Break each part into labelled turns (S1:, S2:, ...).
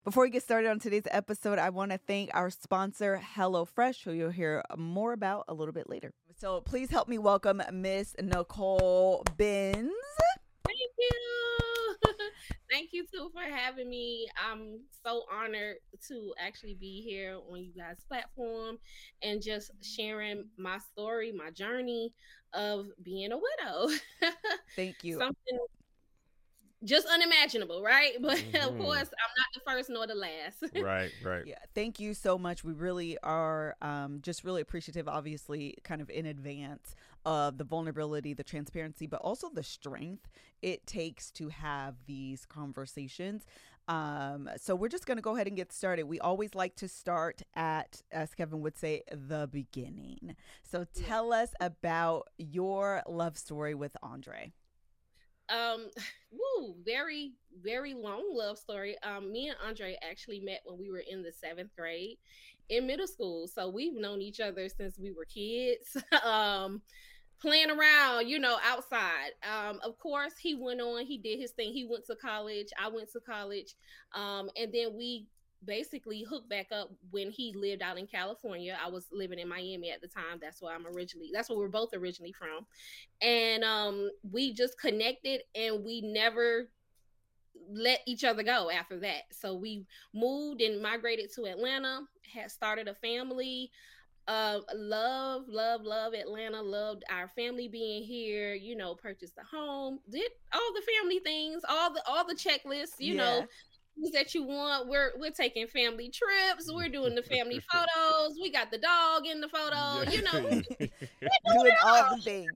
S1: Before we get started on today's episode, I want to thank our sponsor, HelloFresh, who you'll hear more about a little bit later. So please help me welcome Miss Nicole Benz.
S2: Thank you. Thank you, too, for having me. I'm so honored to actually be here on you guys' platform and just sharing my story, my journey of being a widow.
S1: Thank you.
S2: Something just unimaginable, right? But of course, I'm not the first nor the last.
S3: Right.
S1: Yeah, thank you so much. We really are just really appreciative, obviously, kind of in advance of the vulnerability, the transparency, but also the strength it takes to have these conversations. So we're just going to go ahead and get started. We always like to start at, as Kevin would say, the beginning. So tell us about your love story with Andre.
S2: Very, very long love story. Me and Andre actually met when we were in the 7th grade in middle school. So we've known each other since we were kids, playing around, outside. Of course, he went on, he did his thing. He went to college. I went to college. And then we basically hooked back up when he lived out in California. I was living in Miami at the time. That's where we're both originally from. And we just connected and we never let each other go after that. So we moved and migrated to Atlanta, had started a family. Love Atlanta, loved our family being here, purchased a home, did all the family things, all the checklists, that you want. We're taking family trips, we're doing the family photos, we got the dog in the photo,
S1: doing all the things.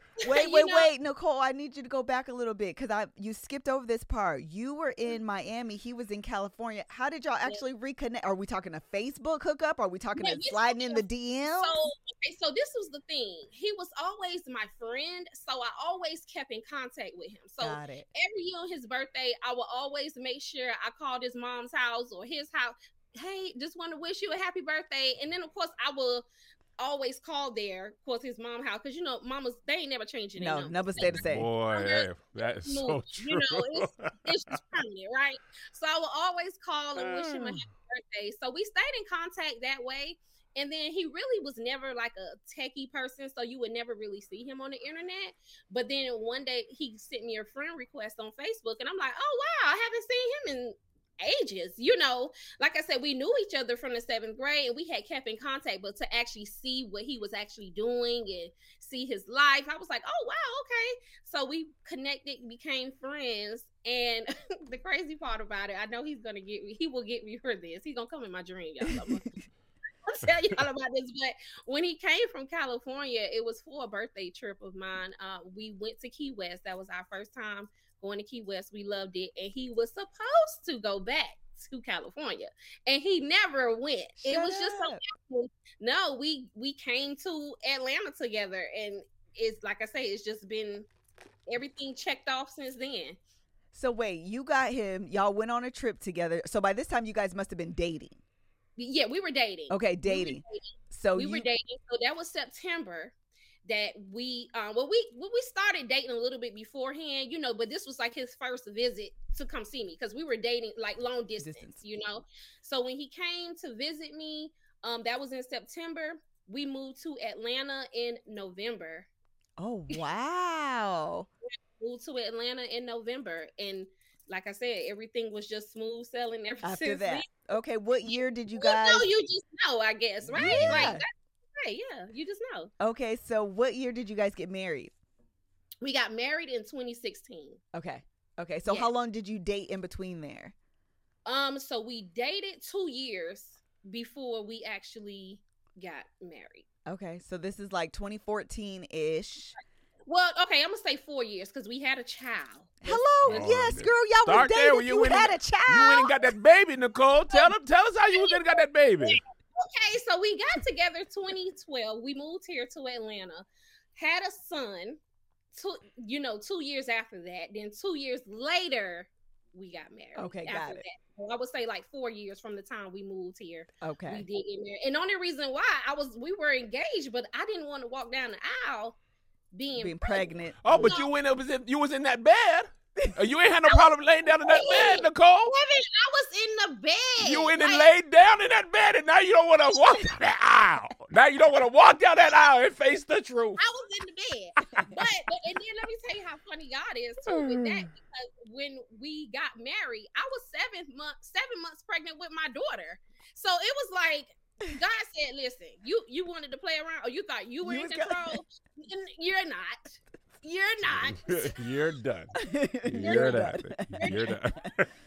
S1: Wait, Nicole, I need you to go back a little bit because you skipped over this part. You were in Miami, he was in California. How did y'all actually reconnect? Are we talking a Facebook hookup? Are we talking sliding in the DM?
S2: So this was the thing. He was always my friend, so I always kept in contact with him. So every year on his birthday, I would always make sure I called his mom's house or his house. Hey, just want to wish you a happy birthday. And then, of course, I will always call there, of course, his mom's house, because mamas, they ain't never changing.
S1: No, never stay the same.
S3: Boy, that is so true.
S2: It's just permanent, right? So I will always call and wish him a happy birthday. So we stayed in contact that way. And then he really was never like a techie person, so you would never really see him on the internet. But then one day he sent me a friend request on Facebook, and I'm like, oh wow, I haven't seen him in ages. Like I said, we knew each other from the 7th grade and we had kept in contact, but to actually see what he was actually doing and see his life, I was like, oh wow, okay. So we connected, became friends. And the crazy part about it, I know he will get me for this. He's gonna come in my dream, y'all. I'll tell y'all about this. But when he came from California, it was for a birthday trip of mine. We went to Key West. That was our first time going to Key West. We loved it. And he was supposed to go back to California. And he never went. It was just so beautiful. No, we came to Atlanta together. And it's like I say, it's just been everything checked off since then.
S1: So wait, you got him. Y'all went on a trip together. So by this time, you guys must have been dating.
S2: Yeah, we were dating.
S1: Okay, dating.
S2: We were dating. So that was September that we started dating a little bit beforehand, but this was like his first visit to come see me because we were dating like long distance. So when he came to visit me, that was in September. We moved to Atlanta in November.
S1: Oh, wow.
S2: Moved to Atlanta in November, and like I said, everything was just smooth sailing ever
S1: after
S2: since
S1: that.
S2: Then.
S1: Okay, what year did you guys?
S2: You just know, I guess, right?
S1: Yeah.
S2: Like that's right, yeah, you just know.
S1: Okay, so what year did you guys get married?
S2: We got married in 2016.
S1: Okay, so how long did you date in between there?
S2: So we dated 2 years before we actually got married.
S1: Okay, so this is like 2014-ish.
S2: Well, okay, I'm gonna say 4 years because we had a child.
S1: Hello, yes, girl, y'all was dating. You had a child.
S3: You went and got that baby, Nicole. Tell us how you went and got that baby.
S2: Okay, so we got together 2012. We moved here to Atlanta, had a son. 2 years after that. Then 2 years later, we got married.
S1: Okay, got it.
S2: That. I would say like 4 years from the time we moved here.
S1: Okay,
S2: we did get married. And the only reason why we were engaged, but I didn't want to walk down the aisle being pregnant.
S3: Oh, but you was in that bed. You ain't had no problem laying down in that bed, Nicole.
S2: Kevin, I was in the bed.
S3: You went and laid down in that bed, and now you don't want to walk down that aisle. Now you don't want to walk down that aisle and face the truth.
S2: I was in the bed. And then let me tell you how funny God is too with that. Because when we got married, I was 7 months pregnant with my daughter. So it was like God said, listen, you wanted to play around, or you thought you were in control. You're not. You're not.
S3: You're done. You're done. You're done.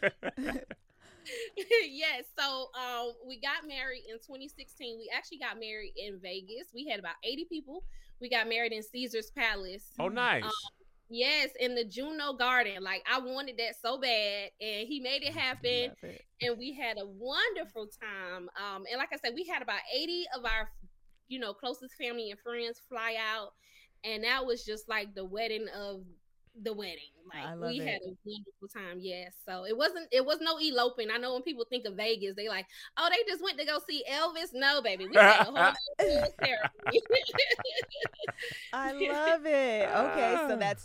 S2: Yes. So we got married in 2016. We actually got married in Vegas. We had about 80 people. We got married in Caesar's Palace.
S3: Oh, nice.
S2: Yes, in the Juno Garden. Like, I wanted that so bad, and he made it happen. And we had a wonderful time. And like I said, we had about 80 of our, closest family and friends fly out, and that was just like the wedding of the wedding. Like, we had a wonderful time. Yes. So it was no eloping. I know when people think of Vegas, they like, oh, they just went to go see Elvis. No, baby, we had a whole ceremony.
S1: I love it. Okay, so that's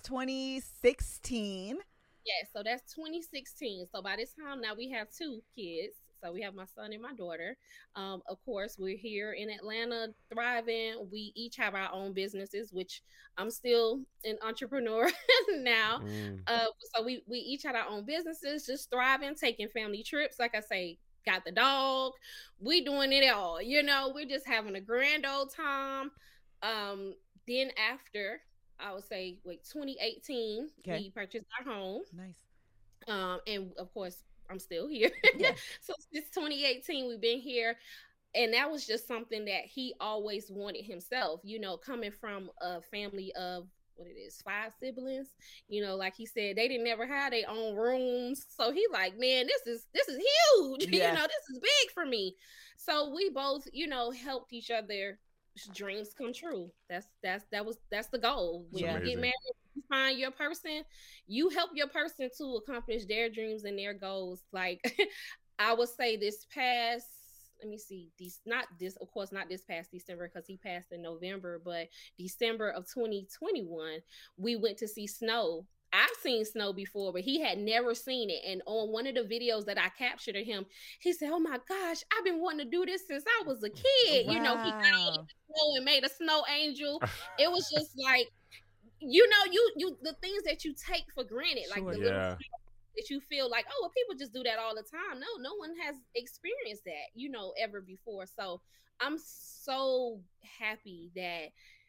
S1: 2016.
S2: Yeah, so that's 2016. So by this time now we have 2 kids. So we have my son and my daughter. Of course, we're here in Atlanta thriving. We each have our own businesses, which I'm still an entrepreneur now. So we each had our own businesses, just thriving, taking family trips. Like I say, got the dog. We doing it all. We're just having a grand old time. Then after, I would say, 2018, we purchased our home.
S1: Nice.
S2: And of course, I'm still here. Yeah. So since 2018, we've been here. And that was just something that he always wanted himself, coming from a family of 5 siblings, like he said, they didn't never have their own rooms. So he like, man, this is huge.
S1: Yeah.
S2: This is big for me. So we both, helped each other dreams come true. That's the goal. When you get married, you find your person, you help your person to accomplish their dreams and their goals. Like, I would say this past, not this past December, because he passed in November, but December of 2021, we went to see Snow. I've seen Snow before, but he had never seen it. And on one of the videos that I captured of him, he said, oh my gosh, I've been wanting to do this since I was a kid.
S1: Wow.
S2: He got on the snow and made a snow angel. It was just like, you the things that you take for granted, like the little that you feel like, oh, well, people just do that all the time. No one has experienced that, ever before. So I'm so happy that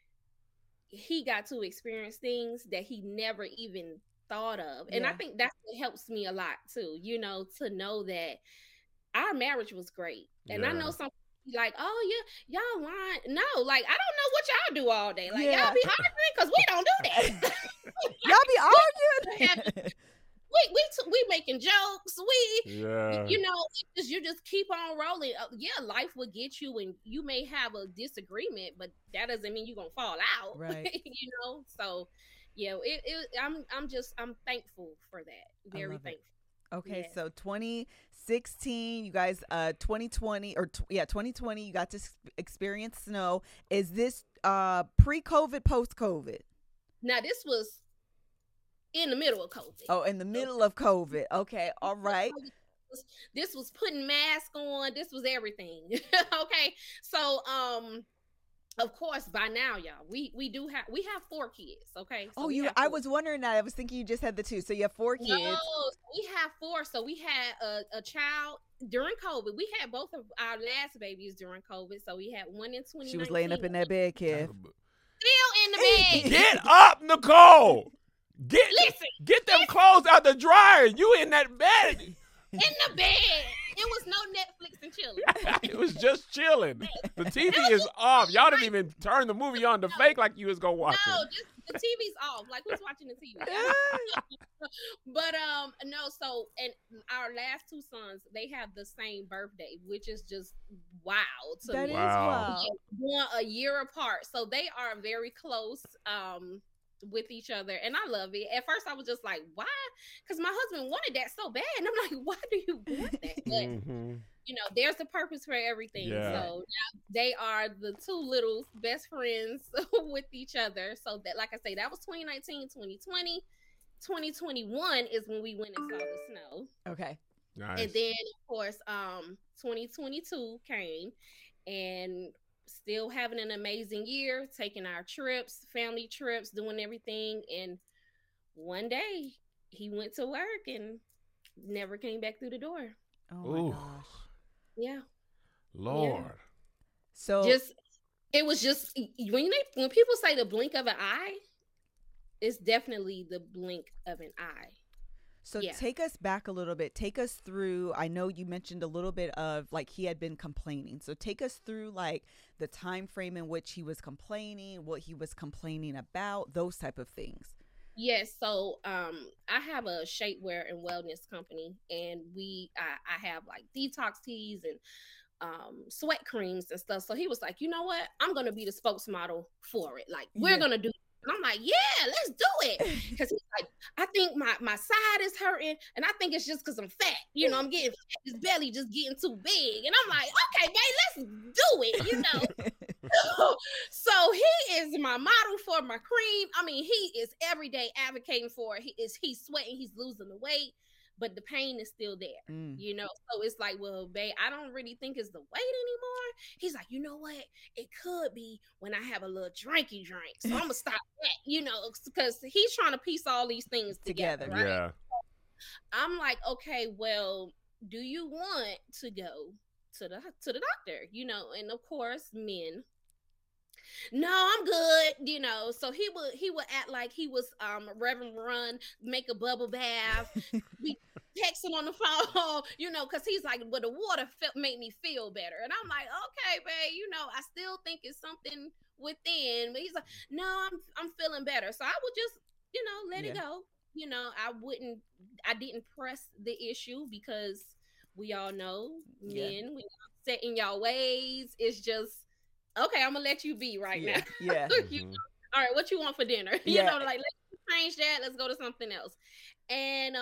S2: he got to experience things that he never even thought of. And I think that's what helps me a lot too, to know that our marriage was great. And I know some like, oh yeah, y'all lying. No, like, I don't know what y'all do all day. Like, y'all be arguing because we don't do that.
S1: Y'all be arguing.
S2: We making jokes. You just keep on rolling. Life will get you, and you may have a disagreement, but that doesn't mean you're gonna fall out.
S1: Right.
S2: So I'm thankful for that. Very thankful.
S1: Okay, so 2016, you guys, 2020, 2020, you got to experience Snow. Is this pre-COVID, post-COVID?
S2: Now, this was in the middle of COVID.
S1: Oh, in the middle of COVID. Okay, all right.
S2: This was putting masks on. This was everything. Okay, so of course, by now, y'all, we have 4 kids. Okay. So
S1: I was wondering that. I was thinking you just had the 2, so you have 4 kids.
S2: No, we have 4. So we had a child during COVID. We had both of our last babies during COVID. So we had one in 2019.
S1: She was laying up in that bed, Kev.
S2: Still in the bed.
S3: Get up, Nicole. Get them clothes out the dryer. You in that bed.
S2: In the bed. It was no Netflix and chilling.
S3: It was just chilling. The TV is off. Y'all didn't even turn the movie on to fake like you was gonna watch it.
S2: No, just the TV's off. Like, who's watching the TV? But no. So, and our last 2 sons, they have the same birthday, which is just wild to me.
S1: That is wild.
S2: Born a year apart, so they are very close. With each other, and I love it. At first I was just like, why? Because my husband wanted that so bad, and I'm like, why do you want that? But there's a purpose for everything. So now they are the 2 little best friends with each other. So that, like I say, that was 2019, 2020. 2021 is when we went and saw the snow.
S1: Okay.
S3: Nice.
S2: And then of course 2022 came, and still having an amazing year, taking our trips, family trips, doing everything. And one day he went to work and never came back through the door.
S1: Oh my gosh.
S2: Yeah.
S3: Lord.
S2: Yeah.
S1: So
S2: it was just when people say the blink of an eye, it's definitely the blink of an eye.
S1: So
S2: Yeah.
S1: take us back a little bit. Take us through, I know you mentioned a little bit of like he had been complaining. So take us through like the time frame in which he was complaining, what he was complaining about, those type of things.
S2: Yes, so I have a shapewear and wellness company, and I have like detox teas and sweat creams and stuff. So he was like, you know what? I'm gonna be the spokesmodel for it. Like we're gonna do it. And I'm like, yeah, let's do it. Because he's like, I think my side is hurting, and I think it's just because I'm fat. You know, I'm getting fat. His belly just getting too big. And I'm like, okay, babe, let's do it, you know. So he is my model for my cream. I mean, he is every day advocating for it. He's sweating, he's losing the weight, but the pain is still there, you know. So it's like, well, babe, I don't really think it's the weight anymore. He's like, you know what? It could be when I have a little drinky drink. So I'm gonna stop that, you know, because he's trying to piece all these things together, right?
S3: Yeah.
S2: I'm like, okay, well, do you want to go to the doctor? You know, and of course, men. No, I'm good, you know. So he would act like he was Reverend Run, make a bubble bath, be texting on the phone, you know, because he's like, well, the water made me feel better. And I'm like, okay, babe, you know, I still think it's something within. But he's like, no, I'm feeling better. So I would just, you know, let it go. You know, I didn't press the issue because we all know men, we set in y'all ways. It's just, okay, I'm gonna let you be now.
S1: Yeah.
S2: You know, all right, what you want for dinner? You know, like let's change that. Let's go to something else. And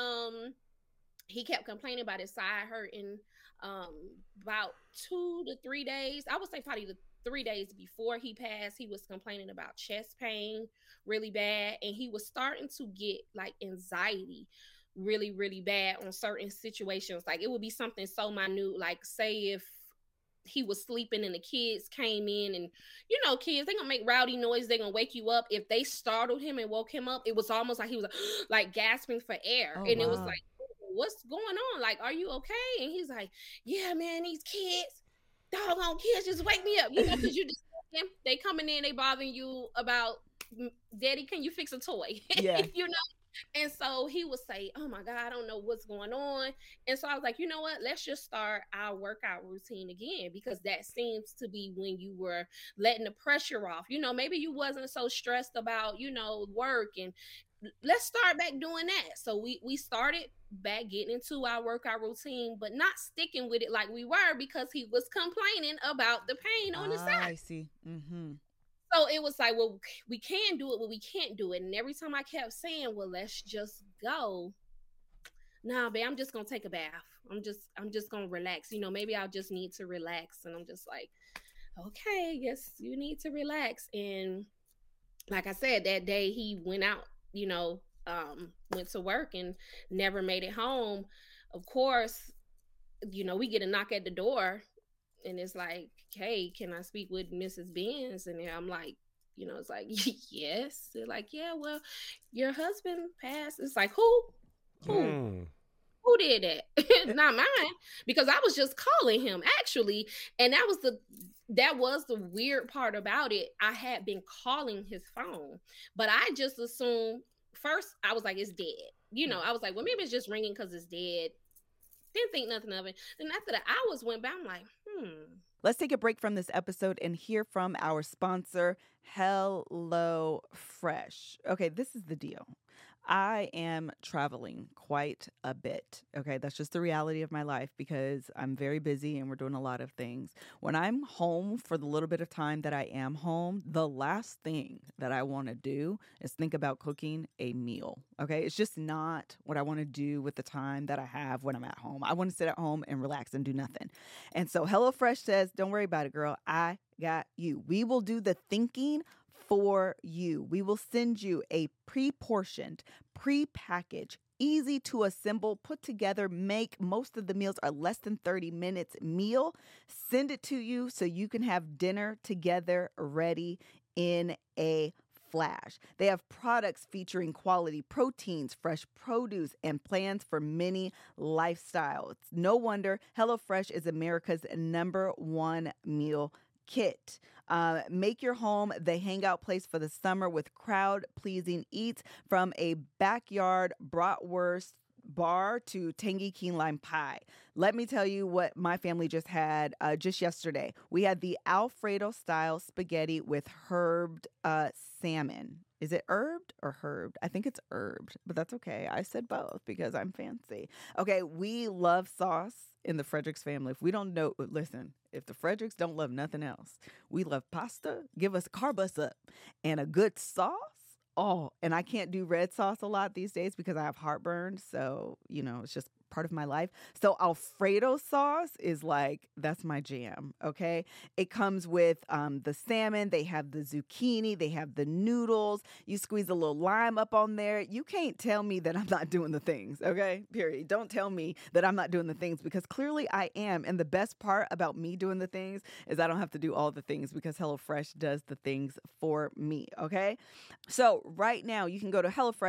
S2: he kept complaining about his side hurting. About 2 to 3 days, I would say probably the 3 days before he passed, he was complaining about chest pain really bad, and he was starting to get like anxiety really, really bad on certain situations. Like it would be something so minute, like say if he was sleeping and the kids came in, and you know, kids, they're gonna make rowdy noise, they're gonna wake you up. If they startled him and woke him up, it was almost like he was like gasping for air. And it was like, what's going on? Like, are you okay? And he's like, yeah, man, these kids, doggone kids, just wake me up, you know, because you just they coming in, they bothering you about, daddy, can you fix a toy?
S1: Yeah.
S2: You know. And so he would say, oh my God, I don't know what's going on. And so I was like, you know what? Let's just start our workout routine again, because that seems to be when you were letting the pressure off. You know, maybe you wasn't so stressed about, you know, work, and let's start back doing that. So we started back getting into our workout routine, but not sticking with it like we were, because he was complaining about the pain on his side.
S1: I see. Mm-hmm.
S2: So it was like, well, we can do it, but we can't do it. And every time I kept saying, well, let's just go. Nah, babe, I'm just going to take a bath. I'm just going to relax. You know, maybe I'll just need to relax. And I'm just like, okay, yes, you need to relax. And like I said, that day he went out, you know, went to work and never made it home. Of course, you know, we get a knock at the door, and it's like, hey, can I speak with Mrs. Benz? And I'm like, you know, it's like, yes. They're like, yeah, well, your husband passed. It's like, who did that? Not mine, because I was just calling him, actually. And that was the weird part about it. I had been calling his phone, but I just assumed, first I was like, it's dead. You know, I was like, well, maybe it's just ringing because it's dead. Didn't think nothing of it. Then after the hours went by, I'm like,
S1: Let's take a break from this episode and hear from our sponsor, Hello Fresh. Okay, this is the deal. I am traveling quite a bit. Okay, that's just the reality of my life because I'm very busy and we're doing a lot of things. When I'm home for the little bit of time that I am home, the last thing that I want to do is think about cooking a meal. Okay, it's just not what I want to do with the time that I have when I'm at home. I want to sit at home and relax and do nothing. And so HelloFresh says, don't worry about it, girl. I got you. We will do the thinking for you. We will send you a pre-portioned, pre-packaged, easy to assemble, put together, make. Most of the meals are less than 30 minutes meal. Send it to you so you can have dinner together ready in a flash. They have products featuring quality proteins, fresh produce, and plans for many lifestyles. No wonder HelloFresh is America's #1 meal kit. Make your home the hangout place for the summer with crowd-pleasing eats, from a backyard bratwurst bar to tangy key lime pie. Let me tell you what my family just had just yesterday. We had the Alfredo-style spaghetti with herbed salmon. Is it herbed or herbed? I think it's herbed, but that's okay. I said both because I'm fancy. Okay, we love sauce in the Fredericks family. If we don't know, listen, if the Fredericks don't love nothing else, we love pasta. Give us carb us up and a good sauce. Oh, and I can't do red sauce a lot these days because I have heartburn. So, it's just part of my life. So Alfredo sauce is like, that's my jam. Okay. It comes with the salmon. They have the zucchini. They have the noodles. You squeeze a little lime up on there. You can't tell me that I'm not doing the things. Okay. Period. Don't tell me that I'm not doing the things, because clearly I am. And the best part about me doing the things is I don't have to do all the things because HelloFresh does the things for me. Okay. So right now you can go to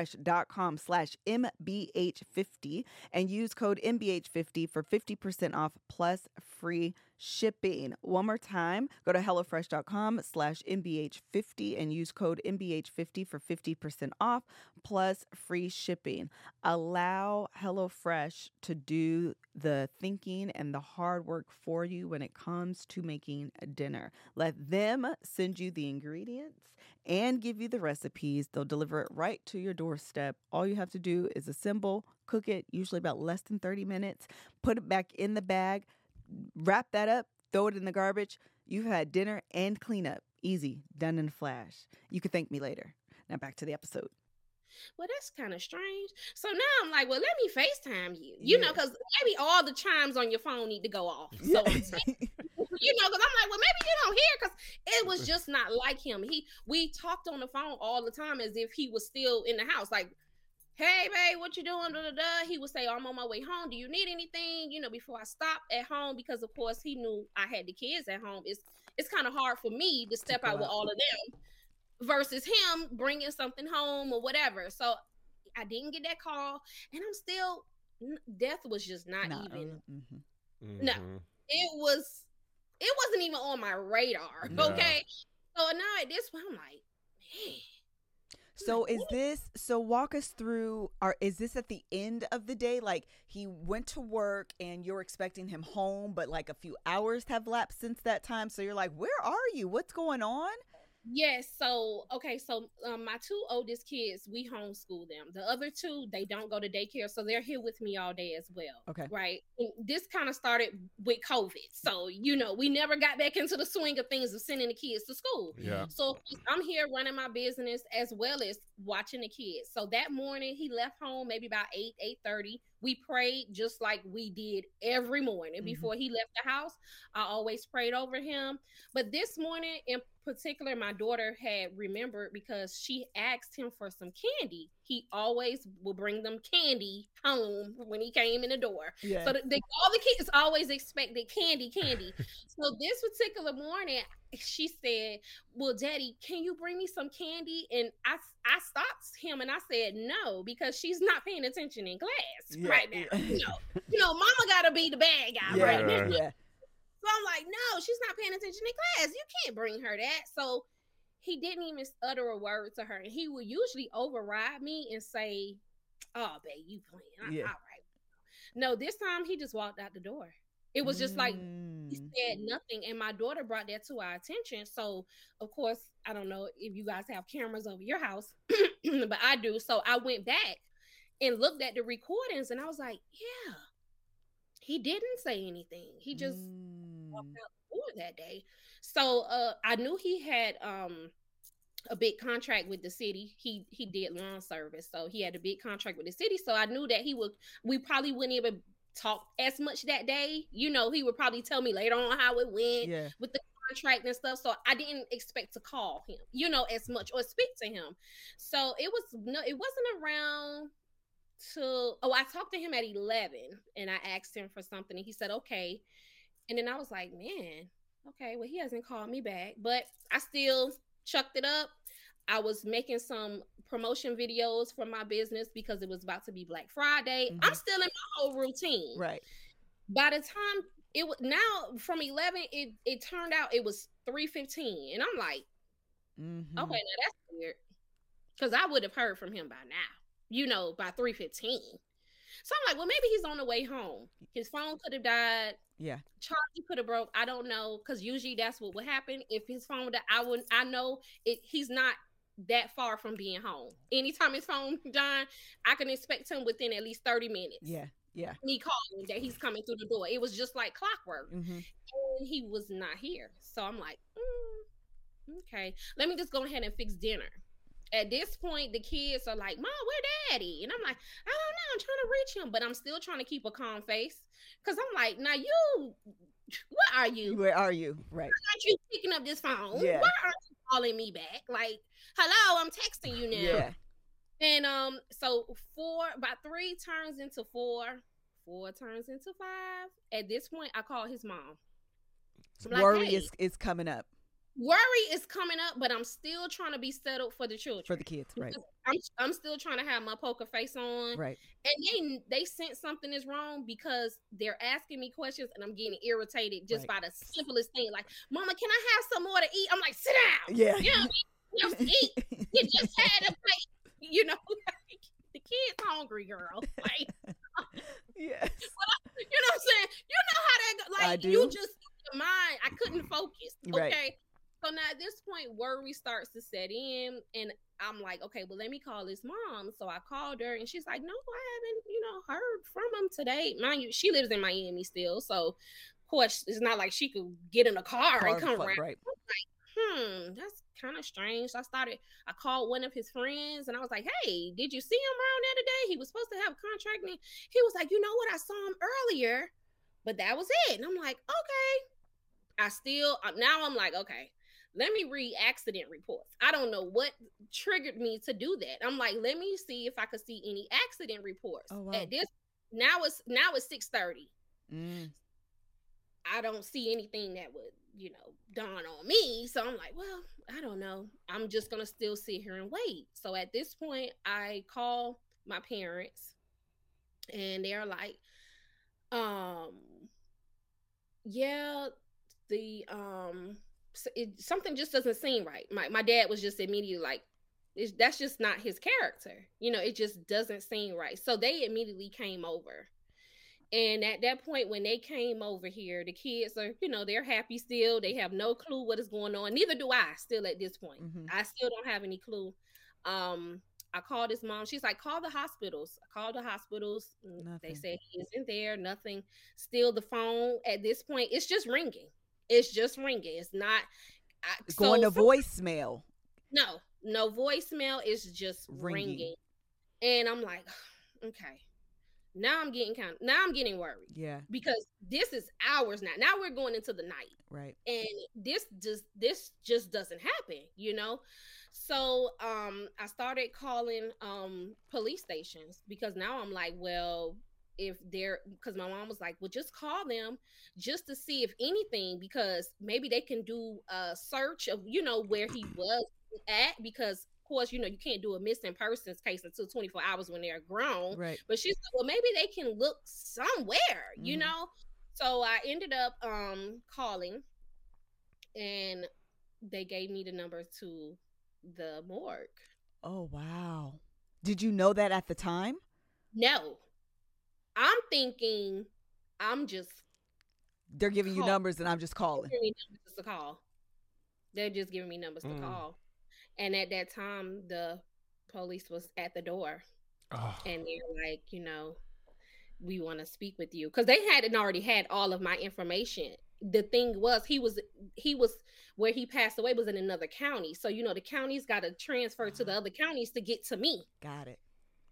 S1: HelloFresh.com/MBH50 and use code MBH50 for 50% off plus free shipping. One more time, go to HelloFresh.com/MBH50 and use code MBH50 for 50% off plus free shipping. Allow HelloFresh to do the thinking and the hard work for you when it comes to making dinner. Let them send you the ingredients and give you the recipes. They'll deliver it right to your doorstep. All you have to do is assemble, cook it, usually about less than 30 minutes, put it back in the bag, wrap that up, throw it in the garbage. You've had dinner and cleanup. Easy, done in a flash. You can thank me later. Now back to the episode.
S2: Well, that's kind of strange. So now I'm like, well, let me FaceTime you, because maybe all the chimes on your phone need to go off. So, because I'm like, well, maybe you don't hear, because it was just not like him. We talked on the phone all the time as if he was still in the house. Like, hey, babe, what you doing? He would say, I'm on my way home. Do you need anything? Before I stop at home, because of course he knew I had the kids at home. It's kind of hard for me to step out with all of them versus him bringing something home or whatever. So I didn't get that call, and I'm still, death was just not even.
S3: Mm-hmm.
S2: No, it wasn't even on my radar.
S3: No.
S2: Okay. So now at this point, I'm like, man.
S1: So walk us through, is this at the end of the day? Like, he went to work and you're expecting him home, but like a few hours have lapsed since that time. So you're like, where are you? What's going on?
S2: Yes. So, okay. So my two oldest kids, we homeschool them. The other two, they don't go to daycare. So they're here with me all day as well.
S1: Okay.
S2: Right. And this kind of started with COVID. So, we never got back into the swing of things of sending the kids to school.
S3: Yeah.
S2: So I'm here running my business as well as watching the kids. So that morning he left home maybe about 8:30. We prayed just like we did every morning before he left the house. I always prayed over him. But this morning in particular, my daughter had remembered because she asked him for some candy. He always will bring them candy home when he came in the door. Yeah. So all the kids always expected candy. So this particular morning, she said, well, Daddy, can you bring me some candy? And I stopped him and I said, no, because she's not paying attention in class right now. Mama got to be the bad guy right now. Yeah. So I'm like, no, she's not paying attention in class. You can't bring her that. So he didn't even utter a word to her. And he would usually override me and say, oh, babe, you playing. All right. No, this time he just walked out the door. It was just like he said nothing. And my daughter brought that to our attention. So, of course, I don't know if you guys have cameras over your house, but I do. So I went back and looked at the recordings and I was like, yeah, he didn't say anything. He just walked out the door that day. So I knew he had a big contract with the city. He did lawn service. So he had a big contract with the city. So I knew that we probably wouldn't even talk as much that day. He would probably tell me later on how it went with the contract and stuff, so I didn't expect to call him, as much or speak to him. So it wasn't around till I talked to him at 11, and I asked him for something, and he said okay, and then I was like, man, okay, well he hasn't called me back, but I still chucked it up. I was making some promotion videos for my business because it was about to be Black Friday.
S1: Mhm.
S2: I'm still in my whole routine.
S1: Right.
S2: By the time it was now from 11, it turned out it was 3:15, and I'm like,
S1: Mhm.
S2: okay, now that's weird, because I would have heard from him by now, by 3:15. So I'm like, well, maybe he's on the way home. His phone could have died.
S1: Yeah.
S2: Charger could have broke. I don't know, because usually that's what would happen. If his phone died, I know it. He's not that far from being home. Anytime his phone died, I can expect him within at least 30 minutes.
S1: Yeah. Yeah.
S2: Me calling that he's coming through the door. It was just like clockwork.
S1: Mm-hmm.
S2: And he was not here. So I'm like, okay, let me just go ahead and fix dinner. At this point, the kids are like, Mom, where Daddy? And I'm like, I don't know. I'm trying to reach him, but I'm still trying to keep a calm face. Because I'm like, now what are you?
S1: Where are you? Right.
S2: Why aren't you picking up this phone?
S1: Yeah.
S2: Why aren't you calling me back? Like, hello, I'm texting you now.
S1: Yeah.
S2: And so about 3 turns into 4 turns into 5. At this point, I call his mom.
S1: Worry
S2: like, hey,
S1: is coming up.
S2: Worry is coming up, but I'm still trying to be settled for the children.
S1: For the kids, right.
S2: I'm still trying to have my poker face on.
S1: Right.
S2: And they sense something is wrong because they're asking me questions and I'm getting irritated just by the simplest thing. Like, Mama, can I have some more to eat? I'm like, sit down.
S1: Yeah.
S2: You know, eat. You just had a plate. Like, the kid's hungry, girl. Like,
S1: yes.
S2: You know what I'm saying? You know how that go. Like,
S1: I do.
S2: You just, your mind, I couldn't focus. Okay.
S1: Right.
S2: So now at this point, worry starts to set in, and I'm like, okay, well, let me call his mom. So I called her, and she's like, no, I haven't, heard from him today. Mind you, she lives in Miami still, so of course it's not like she could get in a car and come around.
S1: Right.
S2: I'm like, that's kind of strange. So I called one of his friends, and I was like, hey, did you see him around there today? He was supposed to have a contract, and he was like, you know what? I saw him earlier, but that was it. And I'm like, okay. Now I'm like, okay. Let me read accident reports. I don't know what triggered me to do that. I'm like, let me see if I could see any accident reports.
S1: Oh, wow.
S2: At this, now it's 6:30. I don't see anything that would, dawn on me. So I'm like, well, I don't know. I'm just gonna still sit here and wait. So at this point, I call my parents, and they're like, yeah, something just doesn't seem right. My dad was just immediately like, that's just not his character. It just doesn't seem right. So they immediately came over. And at that point, when they came over here, the kids are, they're happy still. They have no clue what is going on. Neither do I still at this point.
S1: Mm-hmm.
S2: I still don't have any clue. I called his mom. She's like, call the hospitals. I called the hospitals.
S1: Nothing.
S2: They said he isn't there. Nothing. Still the phone at this point, it's just ringing. It's just ringing. It's not
S1: going to voicemail.
S2: No voicemail. It's just ringing. And I'm like, okay. Now I'm getting worried. Yeah. Because this is hours now. Now we're going into the night.
S1: Right.
S2: And this just doesn't happen, So I started calling police stations, because now I'm like, well, because my mom was like, well, just call them just to see if anything, because maybe they can do a search of, where he was at, because of course, you can't do a missing persons case until 24 hours when they're grown.
S1: Right.
S2: But she said, well, maybe they can look somewhere, So I ended up calling, and they gave me the number to the morgue.
S1: Oh, wow. Did you know that at the time?
S2: No. I'm thinking
S1: they're giving you numbers and I'm just calling.
S2: They're giving me numbers to call. They're just giving me numbers to call. And at that time, the police was at the door. Oh. And they're like, we want to speak with you. Because they hadn't already had all of my information. The thing was, he was where he passed away was in another county. So, the counties got to transfer to the other counties to get to me.
S1: Got it.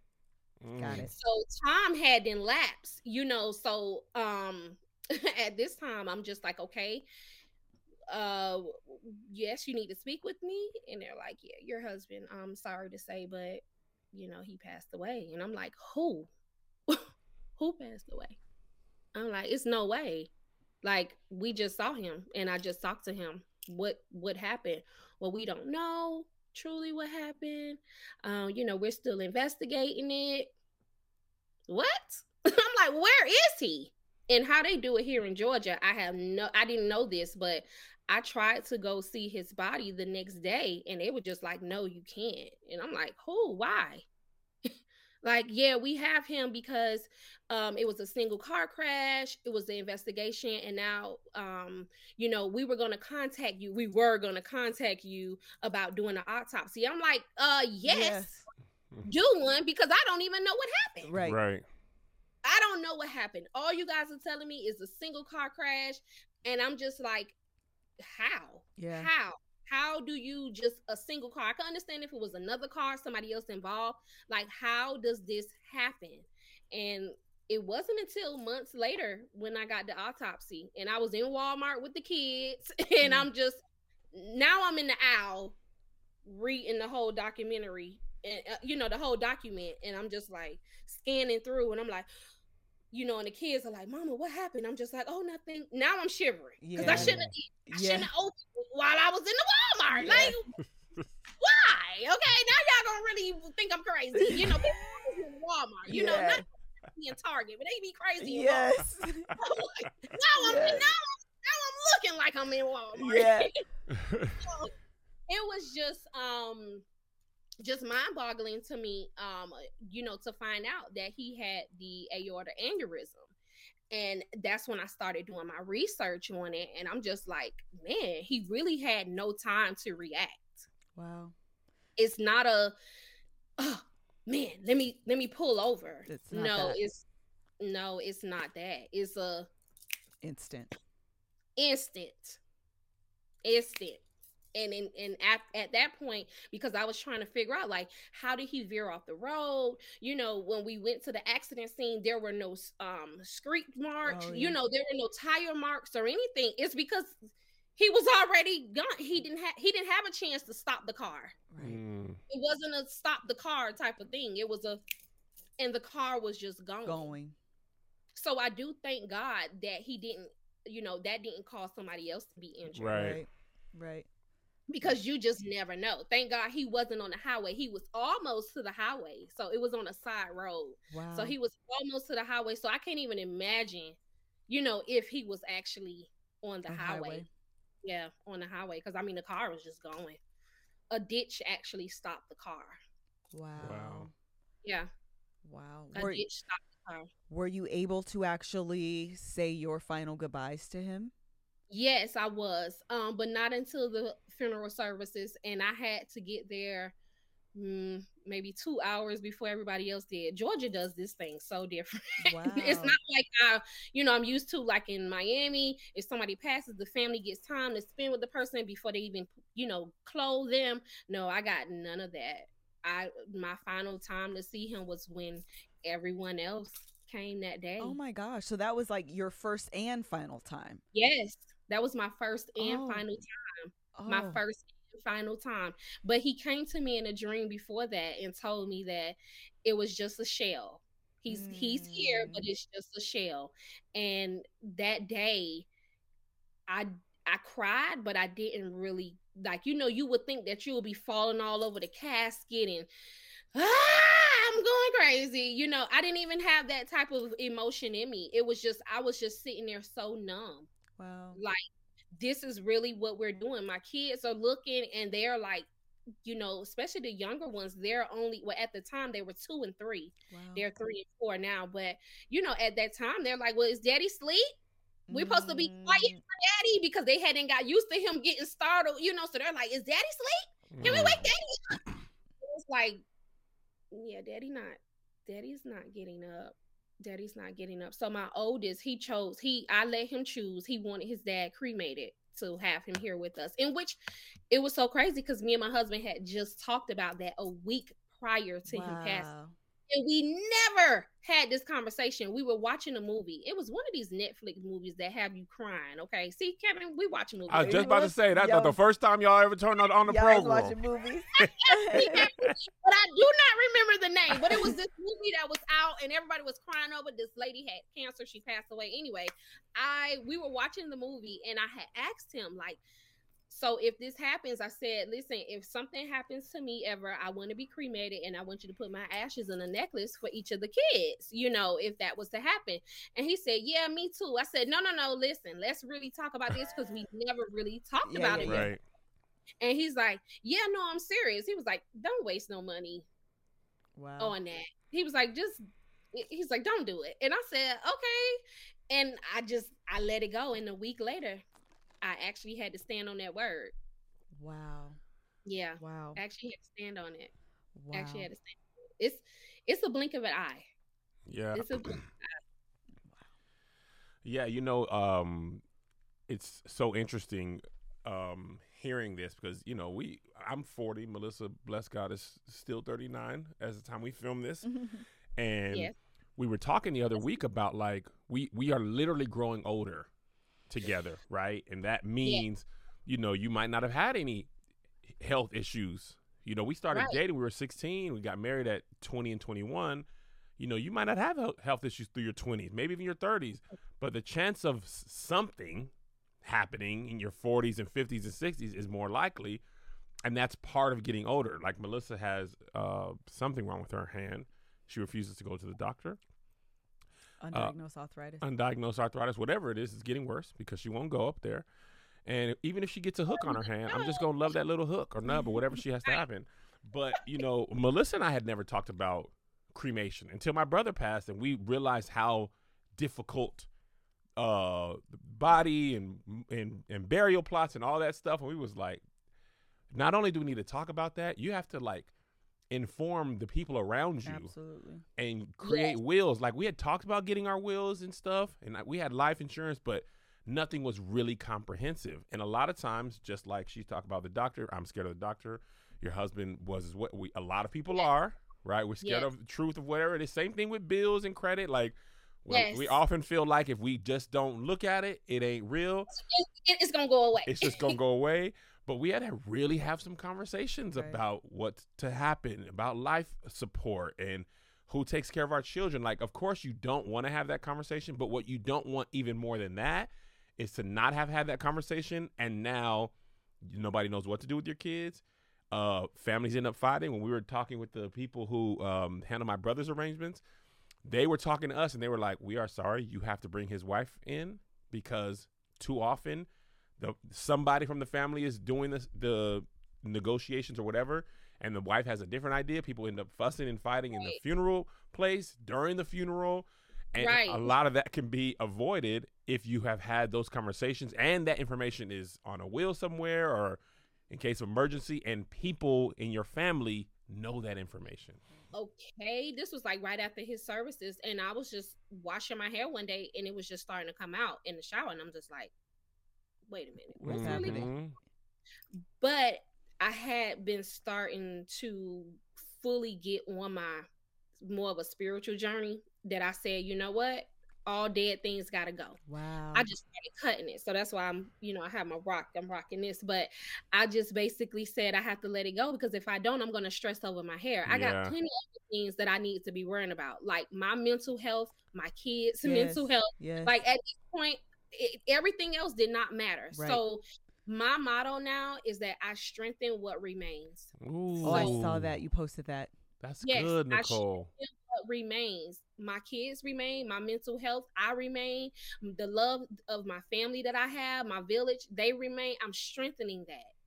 S2: So time had then lapsed, so at this time I'm just like, okay, yes, you need to speak with me. And they're like, yeah, your husband, I'm sorry to say, but he passed away. And I'm like, who? Who passed away? I'm like, it's no way. Like, we just saw him and I just talked to him. What happened? Well, we don't know truly what happened. We're still investigating it. What? I'm like, where is he? And how they do it here in Georgia, I didn't know this, but I tried to go see his body the next day and they were just like, no, you can't. And I'm like, who? Why? Like, yeah, we have him because it was a single car crash. It was the investigation. And now, we were going to contact you. We were going to contact you about doing an autopsy. I'm like, yes, do one, because I don't even know what happened.
S3: Right.
S2: I don't know what happened. All you guys are telling me is a single car crash. And I'm just like, how?
S1: Yeah.
S2: How do you just a single car? I can understand if it was another car, somebody else involved. Like, how does this happen? And it wasn't until months later when I got the autopsy and I was in Walmart with the kids and I'm in the aisle reading the whole documentary and, the whole document. And I'm just like scanning through and I'm like, and the kids are like, Mama, what happened? I'm just like, oh, nothing. Now I'm shivering because I shouldn't have opened it while I was in the Walmart. Yeah. Like, why? Okay, now y'all gonna really think I'm crazy. People in Walmart, not in Target, but they be crazy.
S1: Yes.
S2: Now I'm looking like I'm in Walmart.
S1: Yeah.
S2: So, it was just mind-boggling to me, to find out that he had the aorta aneurysm. And that's when I started doing my research on it. And I'm just like, man, he really had no time to react.
S1: Wow.
S2: It's not man, let me pull over.
S1: It's not
S2: it's not that. It's a
S1: instant. And at that point, because I was trying to figure out, like, how did he veer off the road? When we went to the accident scene, there were no screech marks. Oh, yeah.
S2: There were no tire marks or anything. It's because he was already gone. He didn't have a chance to stop the car.
S1: Right.
S2: It wasn't a stop the car type of thing. It was and the car was just going. So I do thank God that he didn't, that didn't cause somebody else to be injured.
S1: Right.
S2: Because you just never know. Thank God he wasn't on the highway. He was almost to the highway. So it was on a side road.
S1: Wow.
S2: So he was almost to the highway. So I can't even imagine, if he was actually on the highway. Yeah, on the highway. Because, the car was just going. A ditch actually stopped the car.
S1: Wow.
S2: Yeah.
S1: Wow.
S2: A ditch stopped the car.
S1: Were you able to actually say your final goodbyes to him?
S2: Yes, I was, but not until the funeral services, and I had to get there maybe 2 hours before everybody else did. Georgia does this thing so different.
S1: Wow.
S2: It's not like I'm used to, like in Miami, if somebody passes, the family gets time to spend with the person before they even, clothe them. No, I got none of that. My final time to see him was when everyone else came that day.
S1: Oh my gosh. So that was like your first and final time.
S2: Yes. That was my first and final time. My first and final time. But he came to me in a dream before that and told me that it was just a shell. He's here, but it's just a shell. And that day, I cried, but I didn't really, like, you would think that you would be falling all over the casket and I'm going crazy. I didn't even have that type of emotion in me. It was just, I was just sitting there so numb.
S1: Wow.
S2: Like, this is really what we're doing. My kids are looking and they're like, especially the younger ones, they're only, at the time they were 2 and 3. Wow. They're 3 and 4 now. But, at that time, they're like, well, is daddy asleep? We're supposed to be quiet for daddy because they hadn't got used to him getting startled, so they're like, is daddy asleep? Can we wake daddy up? It's like, yeah, daddy's not getting up. Daddy's not getting up. So my oldest, I let him choose. He wanted his dad cremated to have him here with us. In which it was so crazy because me and my husband had just talked about that a week prior to him passing. And we never had this conversation. We were watching a movie. It was one of these Netflix movies that have you crying. Okay, see, Kevin, we watch movies.
S3: I was just about to say that's not the first time y'all ever turned on the
S1: Y'all
S3: program.
S1: was watching movies.
S2: But I do not remember the name. But it was this movie that was out, and everybody was crying over. This lady had cancer. She passed away. Anyway, we were watching the movie, and I had asked him, like, so if this happens, I said, listen, if something happens to me ever, I want to be cremated, and I want you to put my ashes in a necklace for each of the kids, if that was to happen. And he said, yeah, me too. I said, no, listen, let's really talk about this, because we never really talked about it.
S3: Right.
S2: And he's like, yeah, no, I'm serious. He was like, don't waste no money on that. He was like, he's like, don't do it. And I said, okay. And I let it go. And a week later, I actually had to stand on that word.
S1: Wow.
S2: Yeah.
S1: Wow.
S2: Actually had to stand on it.
S1: Wow.
S2: Actually had to stand. It's a blink of an eye.
S3: Yeah.
S2: It's a blink of an eye.
S3: Yeah, it's so interesting hearing this because I'm 40. Melissa, bless God, is still 39 as the time we film this, and
S2: yes.
S3: We were talking the other week about like we are literally growing older together, right? And that means you might not have had any health issues. We started dating, we were 16, we got married at 20 and 21. You might not have health issues through your 20s, maybe even your 30s, but the chance of something happening in your 40s and 50s and 60s is more likely, and that's part of getting older. Like Melissa has something wrong with her hand. She refuses to go to the doctor. Undiagnosed arthritis, whatever it is getting worse because she won't go up there. And even if she gets a hook on her hand, I'm just going to love that little hook or nub or whatever she has to have in. But, Melissa and I had never talked about cremation until my brother passed, and we realized how difficult body and burial plots and all that stuff. And we was like, not only do we need to talk about that, you have to like inform the people around you.
S1: Absolutely.
S3: And create wills. Like we had talked about getting our wills and stuff, and we had life insurance, but nothing was really comprehensive. And a lot of times, just like she talked about the doctor, I'm scared of the doctor. Your husband was what a lot of people are, right? We're scared of the truth of whatever it is. Same thing with bills and credit. Like we often feel like if we just don't look at it, it ain't real.
S2: It's going to go away.
S3: It's just going to go away. But we had to really have some conversations about what's to happen, about life support and who takes care of our children. Like, of course, you don't want to have that conversation, but what you don't want even more than that is to not have had that conversation, and now nobody knows what to do with your kids. Families end up fighting. When we were talking with the people who handle my brother's arrangements, they were talking to us, and they were like, we are sorry, you have to bring his wife in because too often somebody from the family is doing the negotiations or whatever, and the wife has a different idea. People end up fussing and fighting in the funeral place during the funeral, and a lot of that can be avoided if you have had those conversations and that information is on a will somewhere or in case of emergency, and people in your family know that information.
S2: Okay, this was like right after his services, and I was just washing my hair one day, and it was just starting to come out in the shower, and I'm just like, wait a minute, what's happening? But I had been starting to fully get on my more of a spiritual journey that I said, you know what? All dead things got to go.
S1: Wow.
S2: I just started cutting it. So that's why I'm rocking this. But I just basically said I have to let it go because if I don't, I'm going to stress over my hair. I got plenty of things that I need to be worrying about, like my mental health, my kids' mental health.
S1: Yes.
S2: Like at this point, everything else did not matter. Right. So my motto now is that I strengthen what remains.
S3: Ooh.
S1: Oh, I saw that. You posted that.
S3: That's good, Nicole.
S2: What remains. My kids remain, my mental health, I remain, the love of my family that I have, my village, they remain. I'm strengthening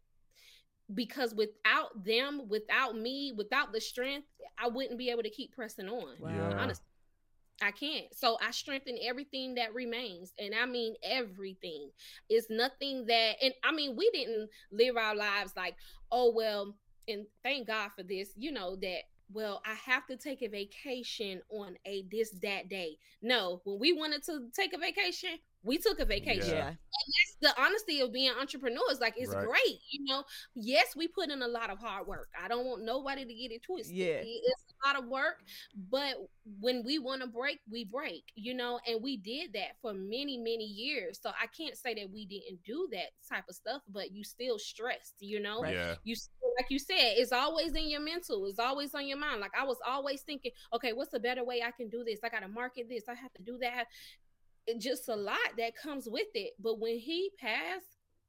S2: that. Because without them, without me, without the strength, I wouldn't be able to keep pressing on.
S1: Wow.
S2: Honestly. I can't. So I strengthen everything that remains. And I mean everything. It's nothing that, and I mean, we didn't live our lives like, oh, well, and thank God for this, that, well, I have to take a vacation on that day. No, when we wanted to take a vacation, We took a vacation.
S1: Yeah.
S2: And that's the honesty of being entrepreneurs. Like, it's
S3: Right.
S2: great. You know, yes, we put in a lot of hard work. I don't want nobody to get it twisted.
S1: Yeah.
S2: It's a lot of work, but when we want to break, we break, you know, and we did that for many, many years. So I can't say that we didn't do that type of stuff, but you still stressed, you know?
S1: Right.
S3: Yeah.
S2: You still, like you said, it's always in your mental. It's always on your mind. Like, I was always thinking, okay, what's a better way I can do this? I got to market this. I have to do that. It just a lot that comes with it. But when he passed,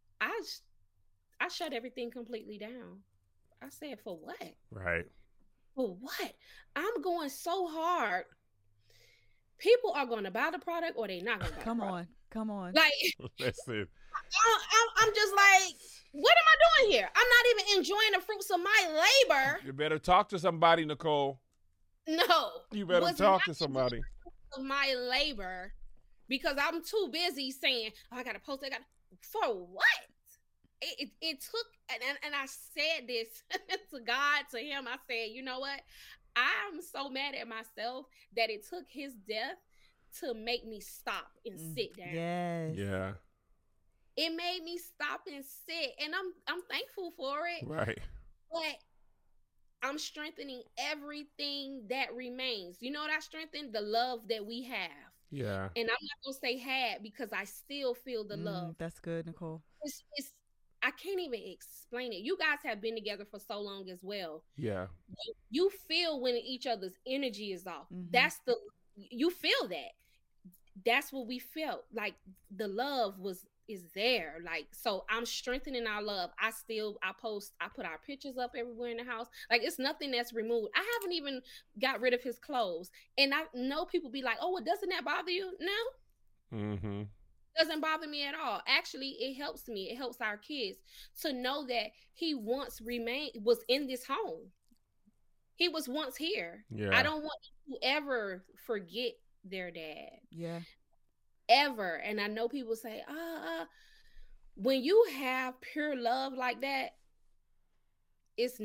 S2: I shut everything completely down. I said, for what?
S3: Right.
S2: For what? I'm going so hard. People are going to buy the product or they're not going to buy
S1: Come
S2: the
S1: on.
S2: product.
S1: Come on.
S2: Like,
S3: Listen.
S2: I'm just like, what am I doing here? I'm not even enjoying the fruits of my labor.
S3: You better talk to somebody, Nicole.
S2: No.
S3: You better
S2: Was
S3: talk
S2: not
S3: to somebody.
S2: of my labor, because I'm too busy saying, oh, I got to post it. For what? It took, and I said this to God, to him. I said, you know what? I'm so mad at myself that it took his death to make me stop and sit down.
S1: Yes.
S3: Yeah.
S2: It made me stop and sit, and I'm thankful for it.
S3: Right.
S2: But I'm strengthening everything that remains. You know what I strengthened? The love that we have.
S3: Yeah.
S2: And I'm not gonna say had, because I still feel the love.
S1: That's good, Nicole.
S2: It's I can't even explain it. You guys have been together for so long as well.
S3: Yeah.
S2: You feel when each other's energy is off.
S1: Mhm.
S2: You feel that. That's what we felt. Like, the love is there. Like, so I'm strengthening our love. I put our pictures up everywhere in the house. Like, it's nothing that's removed. I haven't even got rid of his clothes. And I know people be like, oh, well, doesn't that bother you? No.
S3: Mm-hmm.
S2: Doesn't bother me at all. Actually, it helps me. It helps our kids to know that he once was in this home. He was once here.
S3: Yeah.
S2: I don't want to ever forget their dad.
S1: Yeah.
S2: Ever. And I know people say, when you have pure love like that, it's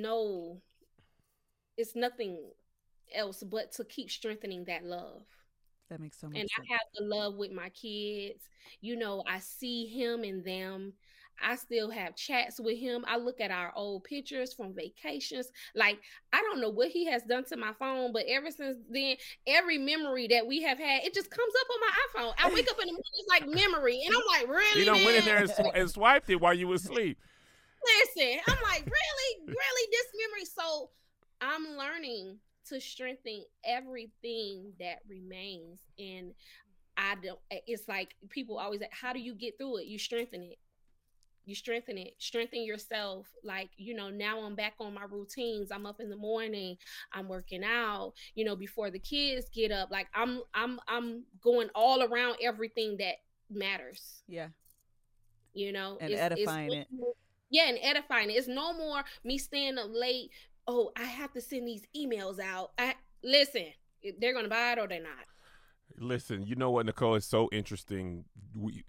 S2: nothing else but to keep strengthening that love.
S1: That makes so much
S2: sense. I have the love with my kids. You know, I see him and them. I still have chats with him. I look at our old pictures from vacations. Like, I don't know what he has done to my phone, but ever since then, every memory that we have had, it just comes up on my iPhone. I wake up in the morning, it's like memory. And I'm like, really?
S3: You don't went in there
S2: man?
S3: and swiped it while you was asleep.
S2: Listen, I'm like, really this memory? So I'm learning to strengthen everything that remains. And it's like people always say, how do you get through it? You strengthen it. Strengthen yourself. Like, you know, now I'm back on my routines. I'm up in the morning, I'm working out, you know, before the kids get up. Like, I'm going all around everything that matters.
S1: Yeah.
S2: You know,
S1: and edifying it.
S2: Yeah, and edifying it. It's no more me staying up late. Oh, I have to send these emails out. Listen, they're gonna buy it or they're not.
S3: Listen, you know what, Nicole, is so interesting. We,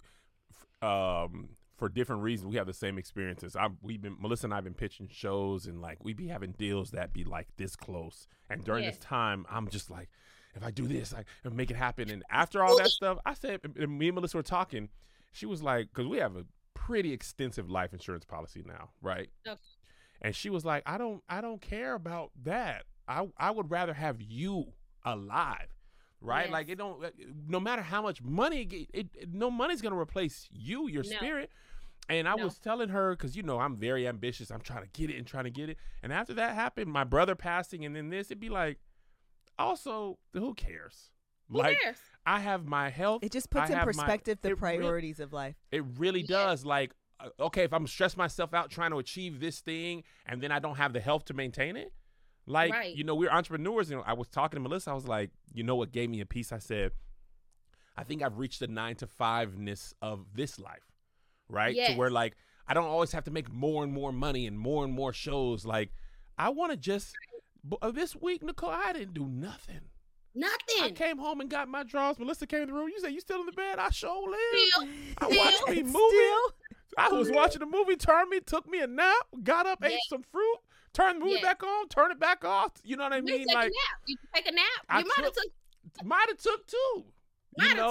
S3: for different reasons, we have the same experiences. Melissa and I have been pitching shows, and like we be having deals that be like this close. And during this time, I'm just like, if I do this, I can make it happen. And after all that stuff, I said, and me and Melissa were talking. She was like, because we have a pretty extensive life insurance policy now, right? Okay. And she was like, I don't care about that. I would rather have you alive, right? Yes. Like, it don't, no matter how much money, no money's going to replace you, your spirit. And I was telling her, because, you know, I'm very ambitious. I'm trying to get it. And after that happened, my brother passing and then this, it'd be like, also, who cares?
S2: Who cares?
S3: I have my health.
S1: It just puts in perspective the priorities of life.
S3: It really does. Like, okay, if I'm stressing myself out trying to achieve this thing and then I don't have the health to maintain it, like, you know, we're entrepreneurs. And I was talking to Melissa. I was like, you know what gave me a piece? I said, I think I've reached the 9-to-5-ness of this life, right?
S2: Yes.
S3: To where, like, I don't always have to make more and more money and more shows. Like, I want to just, this week, Nicole, I didn't do nothing.
S2: Nothing.
S3: I came home and got my drawers. Melissa came in the room. You say you still in the bed? I sure live. I
S2: Still.
S3: watched me movie. I was watching a movie, took me a nap, got up, ate some fruit, turned the movie back on, turn it back off. You know what I mean?
S2: Like, a nap. You take a nap. You might have took
S3: two.
S2: Might have took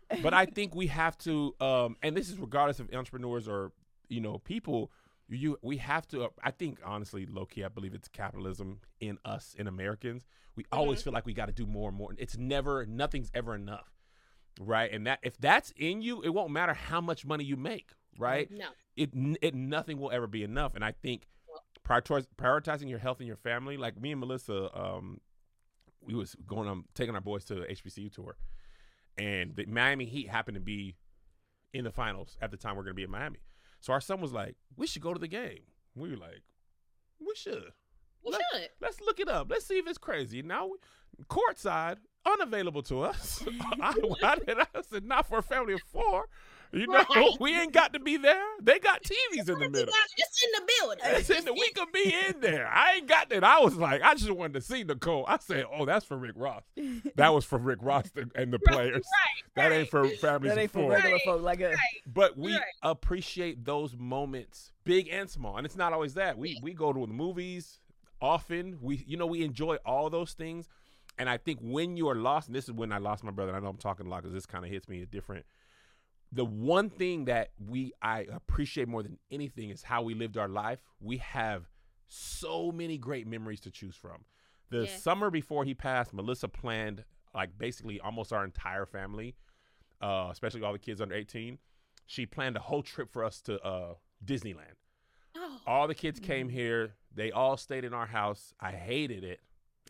S3: But I think we have to, and this is regardless of entrepreneurs or, people, we have to, I think, honestly, low-key, I believe it's capitalism in us, in Americans. We always feel like we got to do more and more. Nothing's ever enough, right? And that if that's in you, it won't matter how much money you make, right?
S2: No.
S3: Nothing will ever be enough. And I think prioritizing your health and your family, like me and Melissa, we was taking our boys to a HBCU tour, and the Miami Heat happened to be in the finals at the time we're going to be in Miami. So our son was like, we should go to the game. We were like, we should. Let's look it up. Let's see if it's crazy. Now, courtside, unavailable to us. I said, not for a family of 4.
S2: Right.
S3: We ain't got to be there. They got TVs in the middle.
S2: It's in the building.
S3: We could be in there. I ain't got that. I was like, I just wanted to see Nicole. I said, oh, that's for Rick Ross. That was for Rick Ross and the players. That ain't for families
S1: That ain't
S3: of
S1: for
S3: 4.
S1: regular folk like us.
S3: But we appreciate those moments, big and small. And it's not always that. We go to the movies often. We enjoy all those things. And I think when you are lost, and this is when I lost my brother, and I know I'm talking a lot because this kind of hits me different. The one thing that I appreciate more than anything is how we lived our life. We have so many great memories to choose from. The summer before he passed, Melissa planned like basically almost our entire family, especially all the kids under 18. She planned a whole trip for us to Disneyland.
S2: Oh.
S3: All the kids came here. They all stayed in our house. I hated it.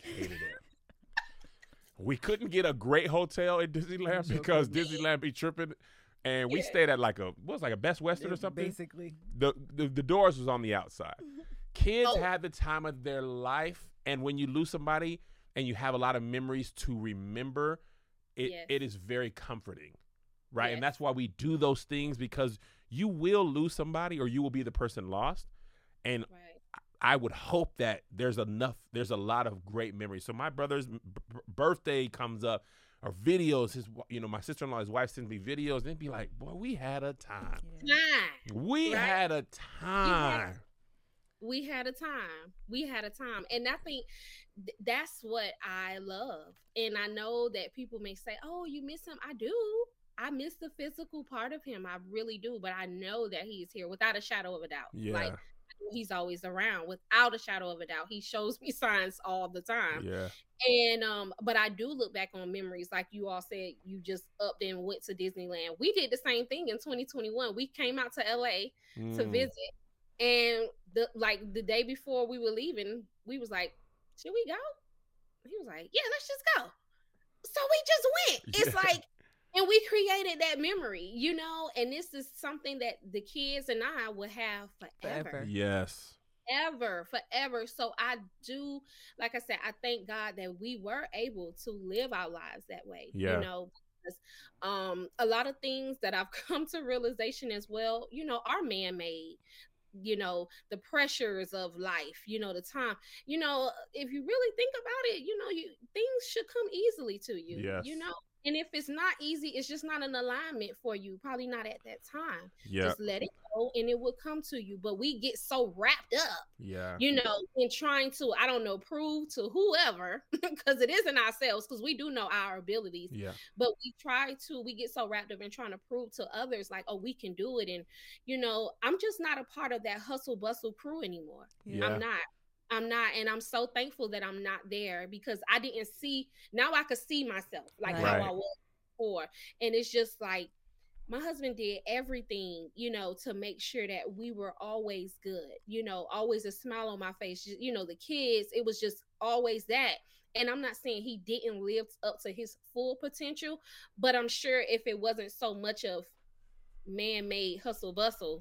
S3: We couldn't get a great hotel in Disneyland because Disneyland be tripping. And we stayed at like a Best Western or something.
S1: Basically,
S3: the doors was on the outside. Kids had the time of their life, and when you lose somebody and you have a lot of memories to remember, it is very comforting, right? And that's why we do those things, because you will lose somebody or you will be the person lost, and I would hope that there's a lot of great memories. So my brother's birthday comes up. Or videos, my sister-in-law, his wife sends me videos, and they'd be like, boy, we had a time. We had a time.
S2: We had a time. And I think that's what I love. And I know that people may say, oh, you miss him. I do. I miss the physical part of him. I really do. But I know that he's here without a shadow of a doubt.
S3: Yeah.
S2: Like, he's always around without a shadow of a doubt. He shows me signs all the time.
S3: Yeah.
S2: And but I do look back on memories, like you all said, you just upped and went to Disneyland. We did the same thing in 2021. We came out to LA to visit, and the day before we were leaving, we was like, should we go? He was like, yeah, let's just go. So we just went. It's like, and we created that memory, and this is something that the kids and I will have forever.
S3: Yes. Forever. So I do, like I said, I thank God that we were able to live our lives that way.
S2: Yeah. Because, a lot of things that I've come to realization as well, are man-made. The pressures of life, the time, if you really think about it, things should come easily to you.
S3: Yes.
S2: And if it's not easy, it's just not an alignment for you. Probably not at that time.
S3: Yeah.
S2: Just let it go and it will come to you. But we get so wrapped up,
S3: yeah,
S2: in trying to, prove to whoever, because it isn't ourselves, because we do know our abilities.
S3: Yeah.
S2: But we get so wrapped up in trying to prove to others, like, oh, we can do it. And, I'm just not a part of that hustle bustle crew anymore.
S3: Yeah.
S2: I'm not, and I'm so thankful that I'm not there, because I didn't see, now I could see myself like how I was before. And it's just like, my husband did everything, to make sure that we were always good, always a smile on my face, the kids, it was just always that. And I'm not saying he didn't live up to his full potential, but I'm sure if it wasn't so much of man-made hustle bustle,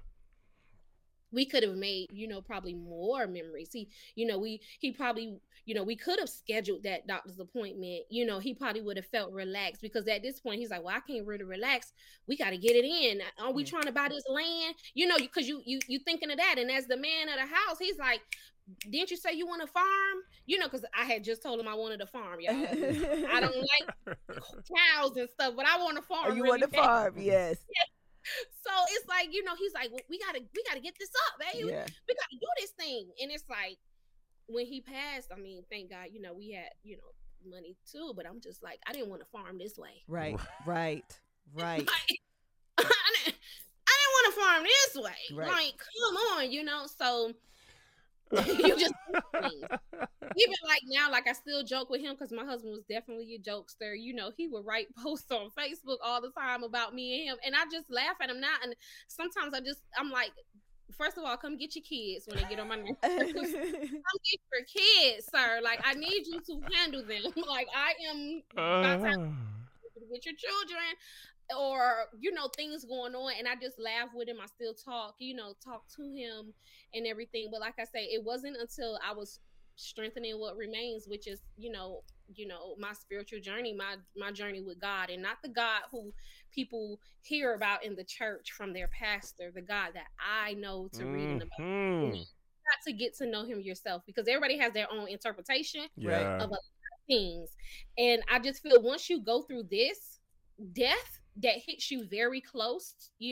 S2: we could have made, probably more memories. He probably, we could have scheduled that doctor's appointment. He probably would have felt relaxed, because at this point he's like, well, I can't really relax. We got to get it in. Are we trying to buy this land? Because you thinking of that. And as the man of the house, he's like, didn't you say you want a farm? Because I had just told him I wanted a farm, y'all. I don't like cows and stuff, but I want a farm.
S1: Oh, you want a farm, yes.
S2: So it's like, he's like, well, we gotta get this up, baby. We gotta do this thing. And it's like, when he passed, I mean, thank God, we had, money too, but I'm just like, I didn't want to farm this way.
S1: Right. Right.
S2: Like, I didn't want to farm this way.
S1: Right.
S2: Like, come on, so you just even like now, like I still joke with him because my husband was definitely a jokester. He would write posts on Facebook all the time about me and him, and I just laugh at him now. And sometimes I'm like, first of all, come get your kids when they get on my nerves. Come get your kids, sir. Like, I need you to handle them. Like, I am about to with your children, or things going on, and I just laugh with him. I still talk to him and everything. But like I say, it wasn't until I was strengthening what remains, which is my spiritual journey, my journey with God, and not the God who people hear about in the church from their pastor, the God that I know to read in the Bible. You got to get to know him yourself, because everybody has their own interpretation of a lot of things. And I just feel once you go through this death that hits you very close,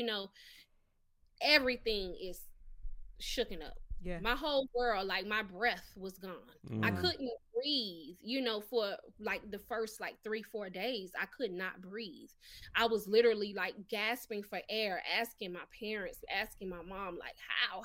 S2: everything is shooken up. Yeah. My whole world, like my breath was gone. I couldn't breathe, for like the first 3-4 days. I could not breathe. I was literally like gasping for air, asking my parents, asking my mom, like, how?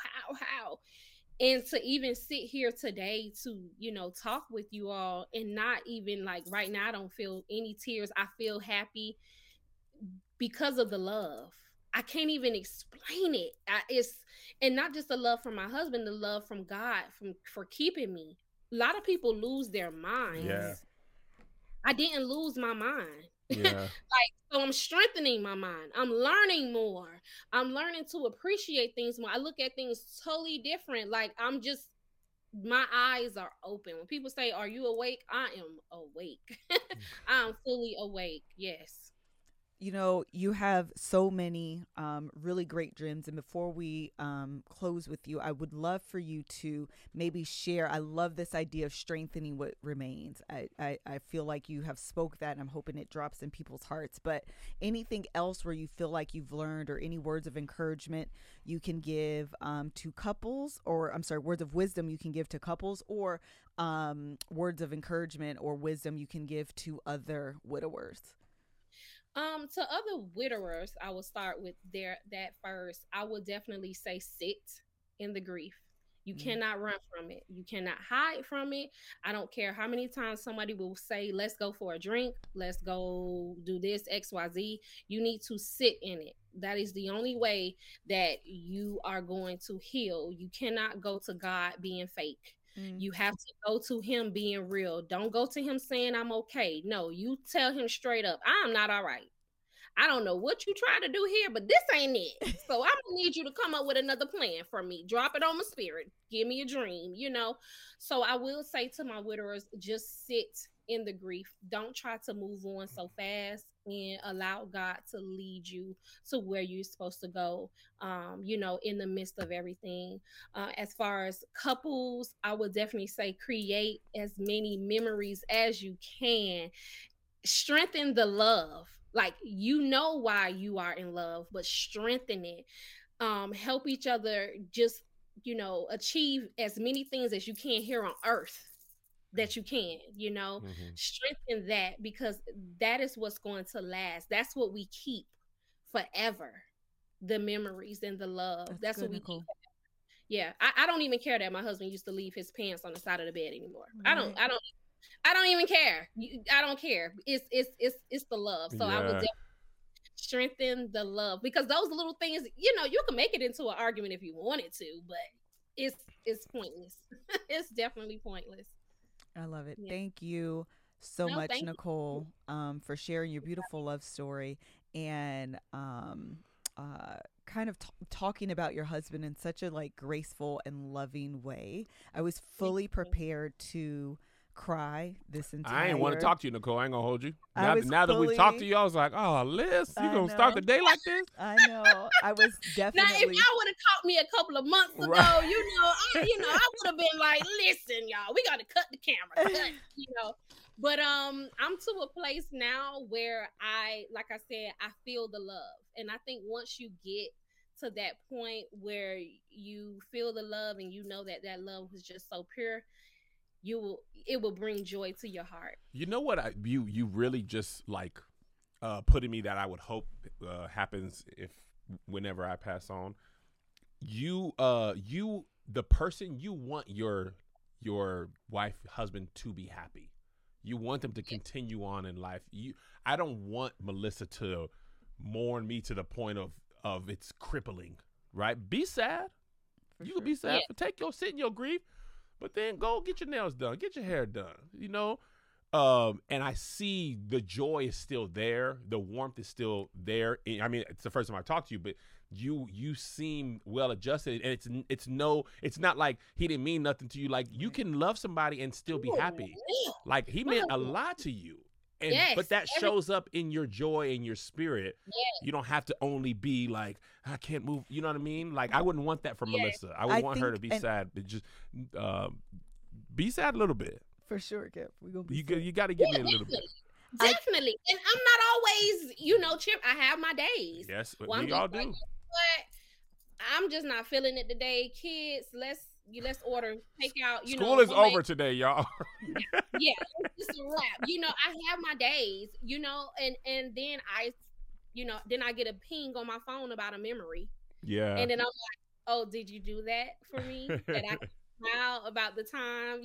S2: And to even sit here today to, talk with you all, and not even like right now, I don't feel any tears. I feel happy because of the love. I can't even explain it. And not just the love from my husband, the love from God for keeping me. A lot of people lose their minds. Yeah. I didn't lose my mind. Yeah. So I'm strengthening my mind. I'm learning more. I'm learning to appreciate things more. I look at things totally different. Like, my eyes are open. When people say, "Are you awake?" I am awake. I'm fully awake. Yes.
S1: You have so many really great gems. And before we close with you, I would love for you to maybe share. I love this idea of strengthening what remains. I feel like you have spoke that, and I'm hoping it drops in people's hearts. But anything else where you feel like you've learned, or any words of encouragement you can give to couples, or words of wisdom you can give to couples, or words of encouragement or wisdom you can give to other widowers?
S2: To other widowers, I will start with that first. I will definitely say sit in the grief. You cannot run from it. You cannot hide from it. I don't care how many times somebody will say, "Let's go for a drink. Let's go do this, XYZ." You need to sit in it. That is the only way that you are going to heal. You cannot go to God being fake. You have to go to him being real. Don't go to him saying, "I'm okay." No, you tell him straight up, "I'm not all right. I don't know what you try to do here, but this ain't it. So I'm gonna need you to come up with another plan for me. Drop it on my spirit. Give me a dream," So I will say to my widowers, just sit in the grief. Don't try to move on so fast, and allow God to lead you to where you're supposed to go, in the midst of everything. As far as couples, I would definitely say create as many memories as you can. Strengthen the love. Like, why you are in love, but strengthen it. Help each other just, achieve as many things as you can here on earth that you can, strengthen that, because that is what's going to last. That's what we keep forever. The memories and the love. That's what we keep. Yeah. I don't even care that my husband used to leave his pants on the side of the bed anymore. Right. I don't even care. I don't care. It's the love. So I would definitely strengthen the love, because those little things, you can make it into an argument if you wanted to, but it's pointless. It's definitely pointless.
S1: I love it. Yeah. Thank you so much, Nicole, for sharing your beautiful love story, and kind of talking about your husband in such a graceful and loving way. I was fully prepared to cry this entire.
S3: I ain't want to talk to you, Nicole. I ain't gonna hold you. Now that we've talked to you, I was like, "Oh, Liz, you gonna start the day like this?"
S1: I know. I was definitely.
S2: Now, if y'all would have caught me a couple of months ago, right. I would have been like, "Listen, y'all, we got to cut the camera." But I'm to a place now where like I said, I feel the love, and I think once you get to that point where you feel the love, and that love was just so pure, it will bring joy to your heart.
S3: You know what? You really just put in me that I would hope happens whenever I pass on. The person you want your wife, husband to be happy. You want them to continue on in life. I don't want Melissa to mourn me to the point of it's crippling, right? Be sad. You can be sad. Sit in your grief, but then go get your nails done, get your hair done, and I see the joy is still there. The warmth is still there. I mean, it's the first time I talked to you, but you seem well adjusted, and it's not like he didn't mean nothing to you. Like, you can love somebody and still be happy. Like, he meant a lot to you. And but that shows up in your joy and your spirit. You don't have to only be like, I can't move. You know what I mean? Like, I wouldn't want that for Melissa. I would want her to be sad, but just be sad a little bit.
S1: For sure, Kev.
S3: You got to give me a little bit.
S2: Definitely. And I'm not always, Chip. I have my days.
S3: Yes, we all do.
S2: But I'm just not feeling it today. Kids, let's order takeout.
S3: School is over today, y'all.
S2: Yeah, it's a wrap. I have my days, and then I get a ping on my phone about a memory.
S3: Yeah.
S2: And then I'm like, oh, did you do that for me? That I can smile about the time,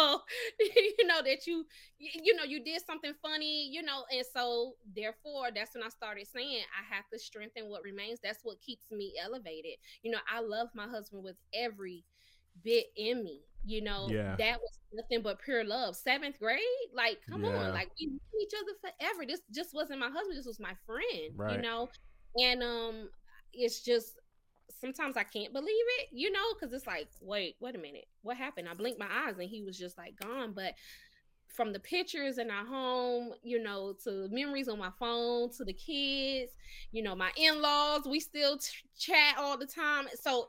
S2: that you did something funny, and so therefore that's when I started saying I have to strengthen what remains. That's what keeps me elevated. I love my husband with every bit in me. That was nothing but pure love. 7th grade, like, come on, like, we knew each other forever. This just wasn't my husband, this was my friend.
S3: Right.
S2: And it's just sometimes I can't believe it, because it's like, wait a minute, what happened? I blinked my eyes and he was just like gone. But from the pictures in our home, to memories on my phone, to the kids, my in-laws, we still chat all the time. So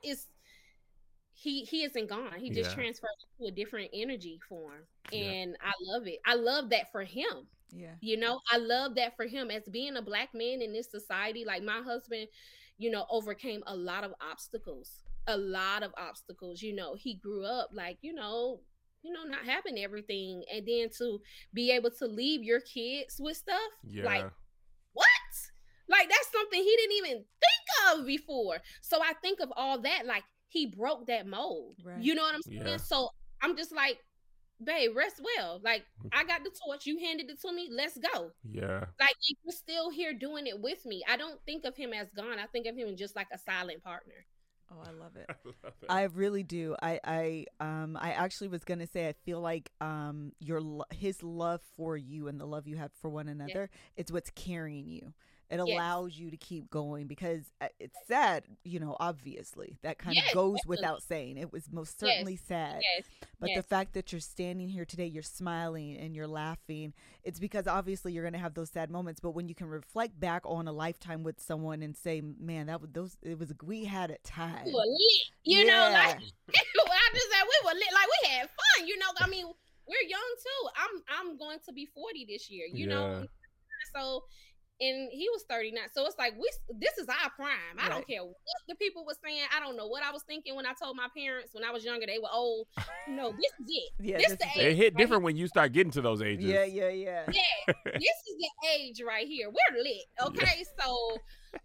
S2: he isn't gone. He just transferred to a different energy form. And I love it. I love that for him.
S1: Yeah.
S2: I love that for him as being a Black man in this society. Like, my husband, overcame a lot of obstacles. He grew up like, not having everything. And then to be able to leave your kids with stuff. Like, what? Like, that's something he didn't even think of before. So I think of all that, like, he broke that mold.
S1: Right.
S2: You know what I'm saying?
S3: Yeah.
S2: So I'm just like, babe, rest well. Like, I got the torch. You handed it to me. Let's go.
S3: Yeah.
S2: Like, you're still here doing it with me. I don't think of him as gone. I think of him just like a silent partner.
S1: Oh, I love it. I really do. I actually was gonna say I feel like his love for you and the love you have for one another, it's what's carrying you. It allows you to keep going, because it's sad, obviously that kind of goes without saying. It was most certainly sad. But the fact that you're standing here today, you're smiling and you're laughing, it's because obviously you're going to have those sad moments. But when you can reflect back on a lifetime with someone and say, man, we had a time.
S2: We were lit, like, I just said we were lit, like, we had fun, I mean, we're young too. I'm going to be 40 this year, so. And he was 39. So it's like, this is our prime. I don't care what the people were saying. I don't know what I was thinking when I told my parents when I was younger. They were old. No, this is it.
S1: Yeah,
S2: this the age.
S3: It hit different when you start getting to those ages.
S1: Yeah.
S2: Yeah, this is the age right here. We're lit. Okay. So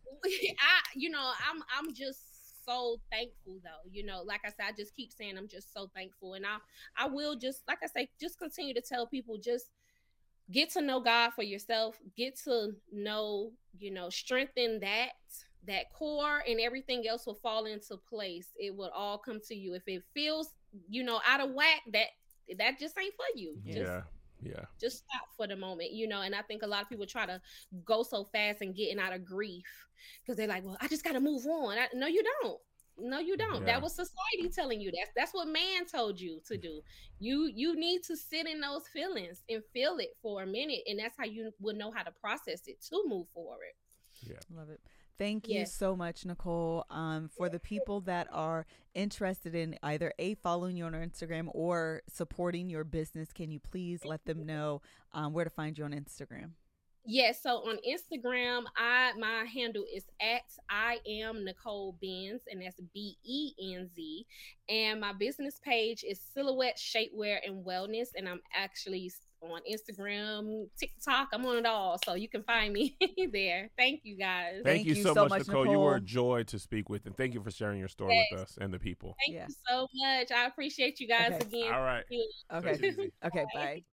S2: I'm just so thankful though. Like I said, I just keep saying I'm just so thankful. And I will just, like I say, just continue to tell people, just get to know God for yourself, get to know, strengthen that core, and everything else will fall into place. It will all come to you. If it feels, out of whack, that just ain't for you. Just stop for the moment, and I think a lot of people try to go so fast and getting out of grief because they're like, well, I just got to move on. No, you don't. Yeah. That was society telling you that. That's what man told you to do. You need to sit in those feelings and feel it for a minute, and that's how you would know how to process it to move forward.
S3: Yeah,
S1: love it. Thank you so much, Nicole. For the people that are interested in either following you on our Instagram or supporting your business, can you please let them know where to find you on Instagram?
S2: Yes, so on Instagram, my handle is at I am Nicole Benz, and that's BENZ. And my business page is Silhouette Shapewear and Wellness, and I'm actually on Instagram, TikTok. I'm on it all, so you can find me there. Thank you guys.
S3: Thank you so much, Nicole. You were a joy to speak with, and thank you for sharing your story with us and the people.
S2: Thank you so much. I appreciate you guys again.
S3: All right.
S2: Okay.
S1: Okay. Bye.